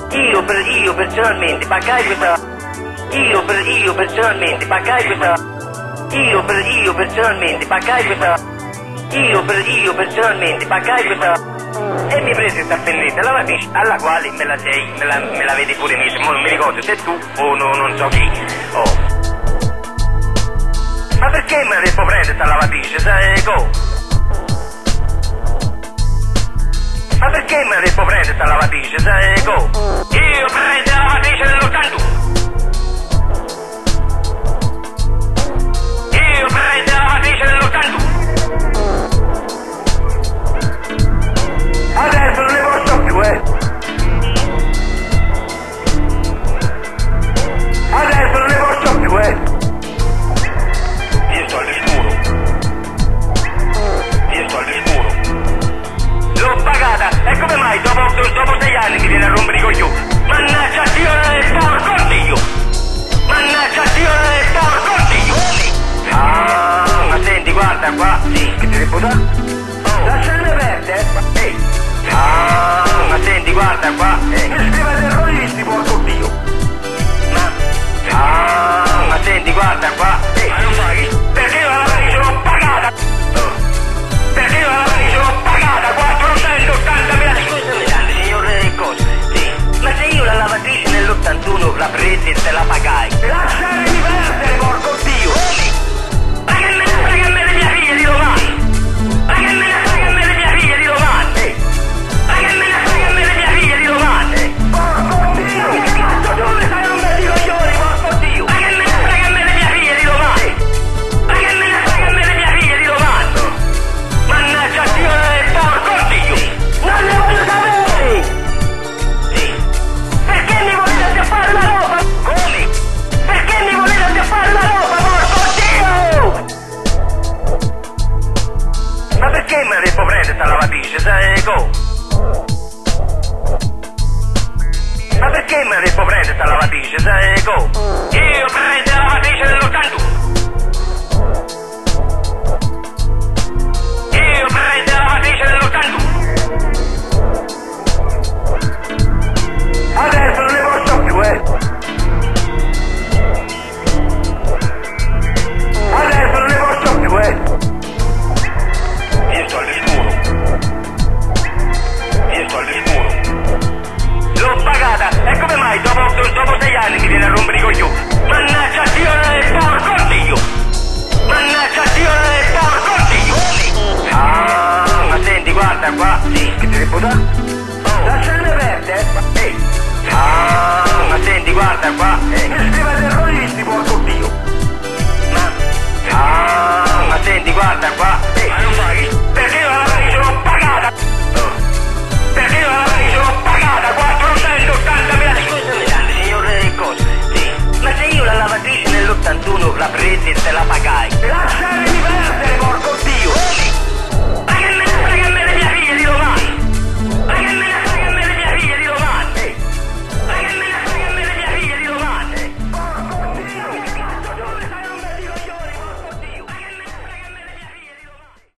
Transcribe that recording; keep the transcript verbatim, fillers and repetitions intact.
Io per io personalmente pagai questa. Io per io personalmente pagai questa. Io per io personalmente pagai questa. Io per io personalmente pagai questa. E mi prese questa belletta lavatrice alla quale me la sei, me la, me la vedi pure messa, ma non mi ricordo se tu o no, non so chi. Oh. Ma perché me la devo prendere questa lavatrice? Sai go? Ma perché me la devo prendere questa lavatrice? Sai go? Io prendo la lavatrice dell'ottantuno. Io prendo la lavatrice dell'ottantuno. Adesso non ne posso più, eh! Adesso non ne posso più, eh! Io sto al sicuro. Io sto al sicuro. L'ho pagata, e come mai dopo, dopo sei anni mi viene a rompere i coglioni? Mannaggia Dio del porco Dio! Mannaggia Dio del porco Dio! Ah, ma senti, guarda qua, sì, che ti devo dare? Oh. Lasciami aperte, eh! Ehi! Ah, ma senti, guarda qua, eh. Mi scrive terroristi, porco Dio. Ma, ah, ma senti, guarda qua, eh. Ma non paghi? Perché io la lavatrice l'ho pagata? Oh. Perché io la lavatrice l'ho pagata? quattrocentottantamila. Scusami tanto, signore, cosa? Sì. Ma se io la lavatrice nell'ottantuno la presi e te la pagai? Lasciare di perdere, porco Dio. Ma che me ne frega a me di mia figlia di domani? Ma che me ne frega a me di mia figlia di domani? Eh. Ma che me ne frega a me di mia figlia di domani? Porco Dio! Che cazzo tu mi stai rompendo i coglioni, porco Dio? Ma che me ne frega a me di mia figlia di domani? Ma che me ne frega a me di mia figlia di domani? Mannaggia Dio del porco Dio! Non ne voglio sapere! Sì. Perché mi volete acchiappare la roba? Come? Perché mi volete acchiappare la roba, porco Dio? Ma perché me la devo prendere sta lavatrice, sai go? Ma perché me la devo prendere sta lavatrice, sai go? Io prendo la lavatrice dell'ottantuno. Io prendo la lavatrice dell'ottantuno. Adesso non ne posso più, eh! Adesso non ne posso più, eh! Io sto al sicuro. Io sto al sicuro. L'ho pagata, e come mai dopo, dopo sei anni mi viene a rompere i coglioni? Mannaggia Dio del porco Dio! Mannaggia Dio del porco Dio! Ah, ma senti, guarda qua, sì, che ti devo dare?